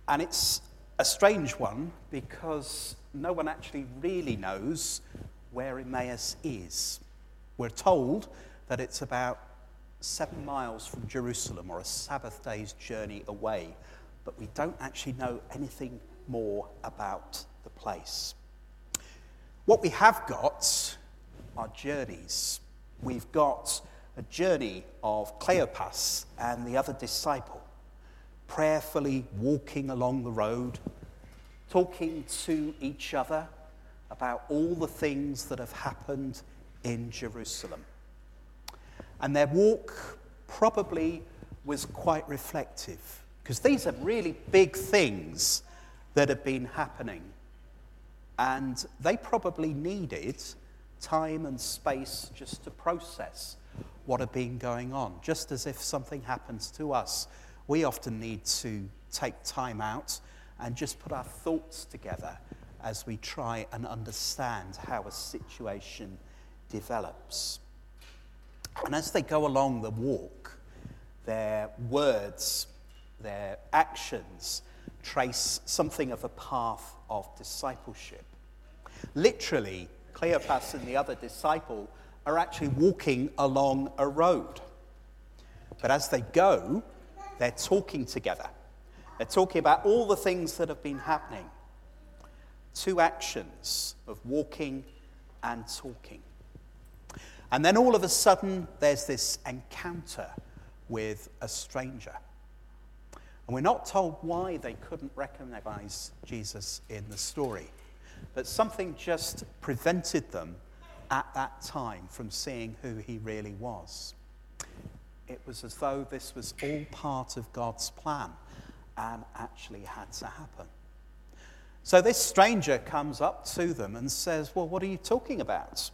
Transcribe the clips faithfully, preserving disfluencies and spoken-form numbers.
And it's a strange one because no one actually really knows where Emmaus is. We're told that it's about seven miles from Jerusalem, or a Sabbath day's journey away, but we don't actually know anything more about the place. What we have got are journeys. We've got a journey of Cleopas and the other disciple, prayerfully walking along the road, talking to each other about all the things that have happened in Jerusalem. And their walk probably was quite reflective, because these are really big things that have been happening. And they probably needed time and space just to process what had been going on. Just as if something happens to us, we often need to take time out and just put our thoughts together as we try and understand how a situation develops. And as they go along the walk, their words, their actions trace something of a path of discipleship. Literally, Cleopas and the other disciple are actually walking along a road. But as they go, they're talking together. They're talking about all the things that have been happening. Two actions of walking and talking. And then all of a sudden, there's this encounter with a stranger. And we're not told why they couldn't recognize Jesus in the story, but something just prevented them at that time from seeing who he really was. It was as though this was all part of God's plan and actually had to happen. So this stranger comes up to them and says, "Well, what are you talking about?"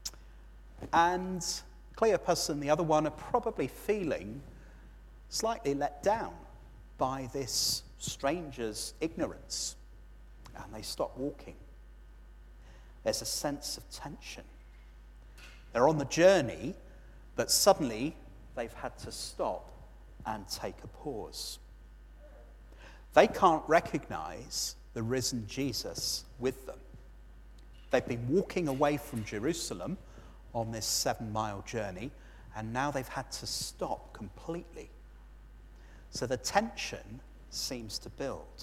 And Cleopas and the other one are probably feeling slightly let down by this stranger's ignorance. And they stop walking. There's a sense of tension. They're on the journey, but suddenly they've had to stop and take a pause. They can't recognize the risen Jesus with them. They've been walking away from Jerusalem on this seven-mile journey, and now they've had to stop completely. So the tension seems to build.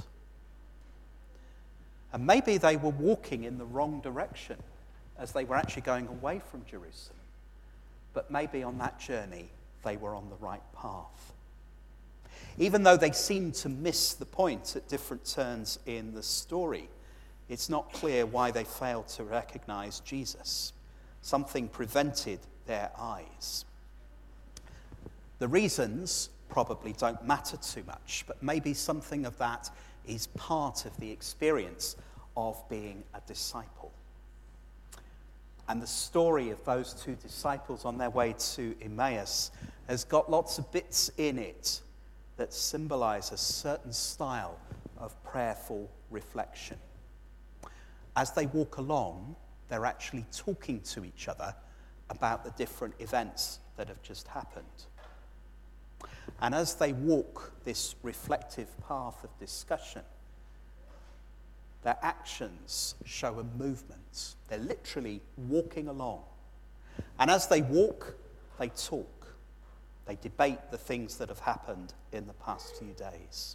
And maybe they were walking in the wrong direction as they were actually going away from Jerusalem. But maybe on that journey, they were on the right path. Even though they seem to miss the point at different turns in the story, it's not clear why they failed to recognize Jesus. Something prevented their eyes. The reasons probably don't matter too much, but maybe something of that is part of the experience of being a disciple. And the story of those two disciples on their way to Emmaus has got lots of bits in it that symbolize a certain style of prayerful reflection. As they walk along, they're actually talking to each other about the different events that have just happened. And as they walk this reflective path of discussion, their actions show a movement. They're literally walking along. And as they walk, they talk. They debate the things that have happened in the past few days.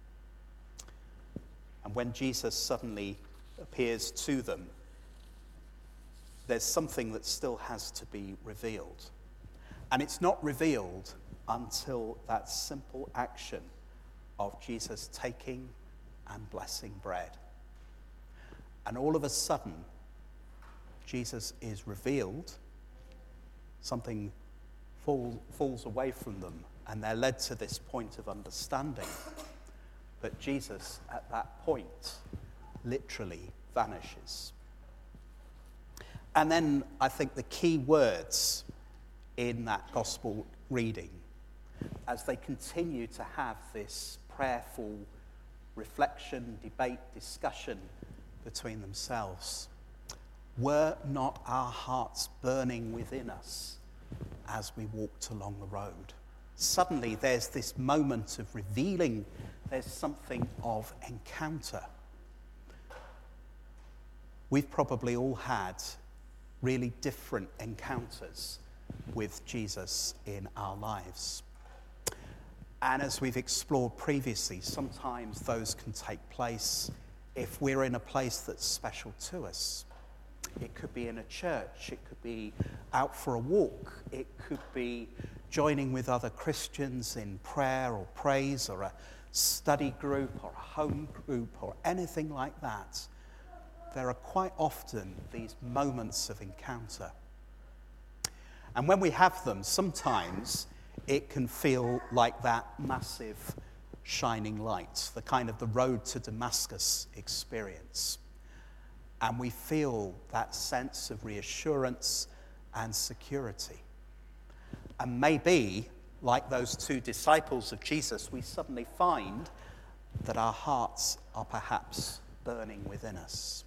And when Jesus suddenly appears to them, there's something that still has to be revealed. And it's not revealed until that simple action of Jesus taking and blessing bread. And all of a sudden, Jesus is revealed, something fall, falls away from them, and they're led to this point of understanding. But Jesus, at that point, literally vanishes. And then I think the key words in that gospel reading, as they continue to have this prayerful reflection, debate, discussion between themselves, were not our hearts burning within us as we walked along the road? Suddenly there's this moment of revealing, there's something of encounter. We've probably all had really different encounters with Jesus in our lives. And as we've explored previously, sometimes those can take place if we're in a place that's special to us. It could be in a church, it could be out for a walk, it could be joining with other Christians in prayer or praise or a study group or a home group or anything like that. There are quite often these moments of encounter. And when we have them, sometimes it can feel like that massive shining light, the kind of the road to Damascus experience. And we feel that sense of reassurance and security. And maybe, like those two disciples of Jesus, we suddenly find that our hearts are perhaps burning within us.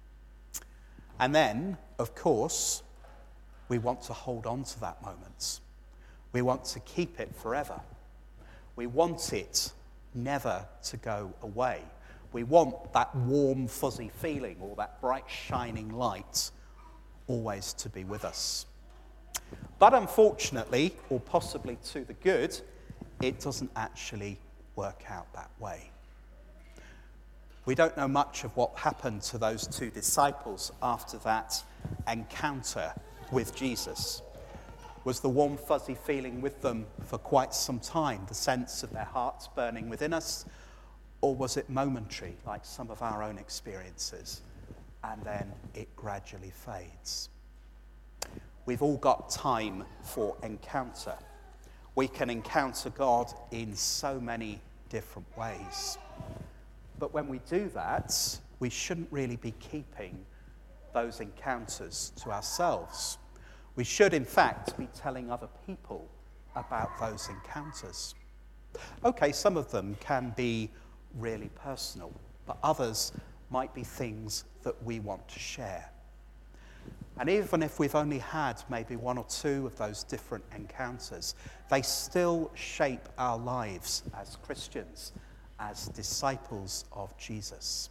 And then, of course, we want to hold on to that moment. We want to keep it forever. We want it never to go away. We want that warm, fuzzy feeling or that bright, shining light always to be with us. But unfortunately, or possibly to the good, it doesn't actually work out that way. We don't know much of what happened to those two disciples after that encounter with Jesus. Was the warm, fuzzy feeling with them for quite some time, the sense of their hearts burning within us? Or was it momentary, like some of our own experiences, and then it gradually fades? We've all got time for encounter. We can encounter God in so many different ways. But when we do that, we shouldn't really be keeping those encounters to ourselves. We should, in fact, be telling other people about those encounters. Okay, some of them can be really personal, but others might be things that we want to share. And even if we've only had maybe one or two of those different encounters, they still shape our lives as Christians, as disciples of Jesus.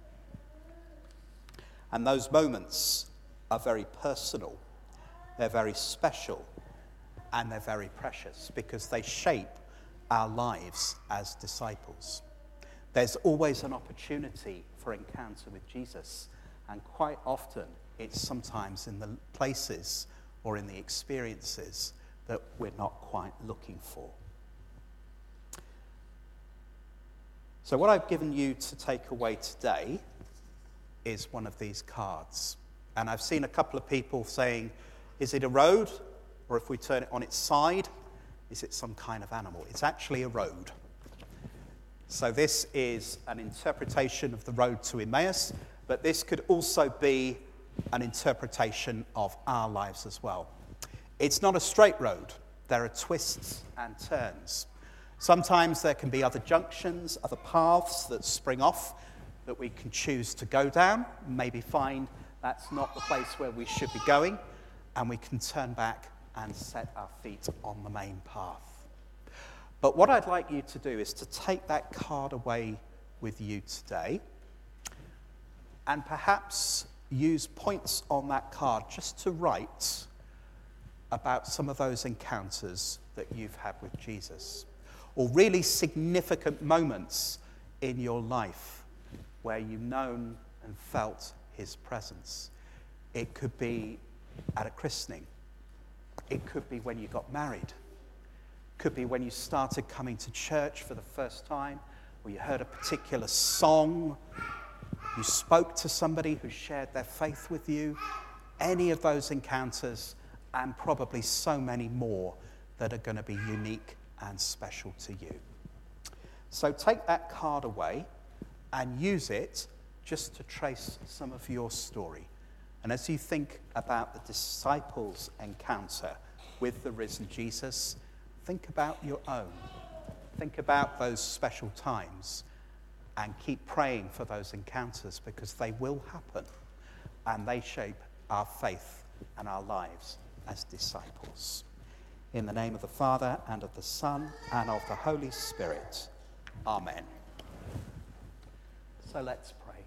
And those moments are very personal, they're very special, and they're very precious because they shape our lives as disciples. There's always an opportunity for encounter with Jesus, and quite often it's sometimes in the places or in the experiences that we're not quite looking for. So what I've given you to take away today is one of these cards. And I've seen a couple of people saying, is it a road? Or if we turn it on its side, is it some kind of animal? It's actually a road. So this is an interpretation of the road to Emmaus, but this could also be an interpretation of our lives as well. It's not a straight road. There are twists and turns. Sometimes there can be other junctions, other paths that spring off that we can choose to go down, maybe find that's not the place where we should be going, and we can turn back and set our feet on the main path. But what I'd like you to do is to take that card away with you today and perhaps use points on that card just to write about some of those encounters that you've had with Jesus, or really significant moments in your life where you've known and felt his presence. It could be at a christening. It could be when you got married. It could be when you started coming to church for the first time, or you heard a particular song, you spoke to somebody who shared their faith with you. Any of those encounters, and probably so many more that are going to be unique and special to you. So take that card away and use it just to trace some of your story. And as you think about the disciples' encounter with the risen Jesus, think about your own. Think about those special times and keep praying for those encounters, because they will happen and they shape our faith and our lives as disciples. In the name of the Father, and of the Son, and of the Holy Spirit. Amen. So let's pray.